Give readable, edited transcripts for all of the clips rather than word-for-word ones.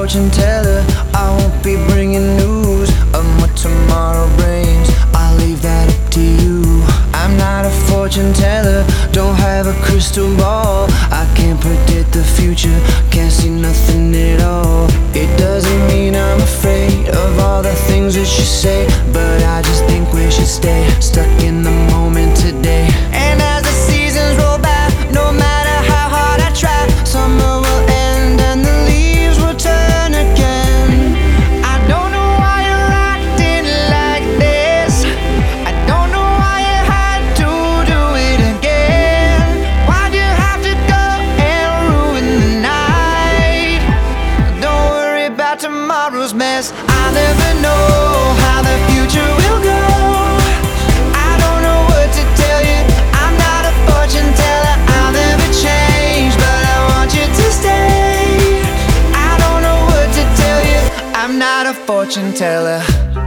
fortune teller. I won't be bringing news of what tomorrow brings. I'll leave that up to you. I'm not a fortune teller, don't have a crystal ball. I can't predict the future, can't see nothing at all. It doesn't mean I'm afraid of all the things that you say, but I just think we should stay stuck in the moment today. And as the seasons roll by, no matter how hard I try, summer will end and the leaves will turn again. I don't know why you're acting like this. I don't know why you had to do it again. Why'd you have to go and ruin the night? Don't worry about tomorrow's mess. I never know how the future will go. I don't know what to tell you, I'm not a fortune teller. I'll never change, but I want you to stay. I don't know what to tell you, I'm not a fortune teller.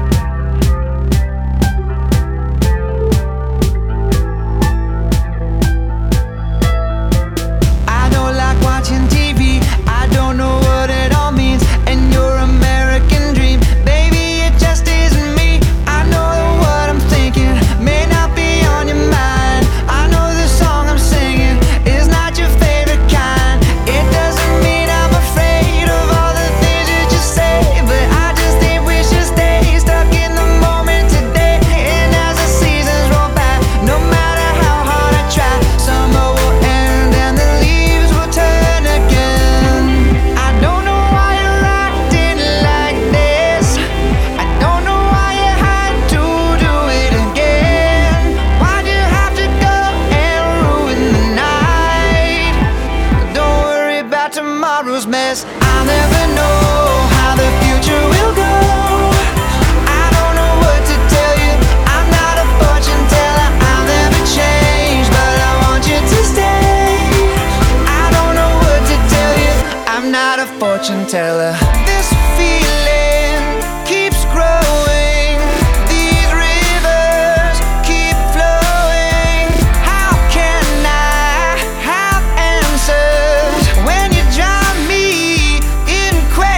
I don't like watching TV, I don't know what it all means. And your American dream, baby, it just isn't me. I know that what I'm thinking may not be on your mind. I know the song I'm singing is not your favorite kind. It doesn't mean I'm afraid of all the things that you say, but I just think we should stay stuck in the moment today. And as the seasons roll by, no matter how hard I try, summer will end and the leaves will turn again. I don't know why you're acting like this. I don't know why you had to do it again. Why'd you have to go and ruin the night? Don't worry about tomorrow's mess. I'll never know how the future will go. I don't know what to tell you, I'm not a fortune teller. I'll never change, but I want you to stay. I don't know what to tell you, I'm not a fortune teller. This feeling keeps growing, these rivers keep flowing. How can I have answers when you drive me in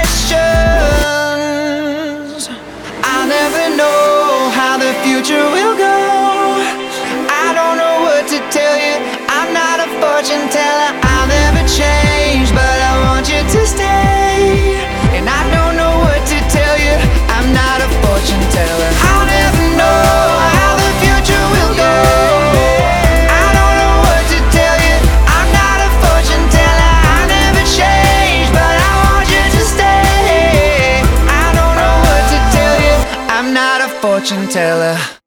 questions? I'll never know how the future will go. I don't know what to tell you, I'm not a fortune teller. I'll never change, but I want you to stay. And I don't know what to tell you, I'm not a fortune teller. I'll never know how the future will go. I don't know what to tell you, I'm not a fortune teller. I'll never change, but I want you to stay. I don't know what to tell you, I'm not a fortune teller.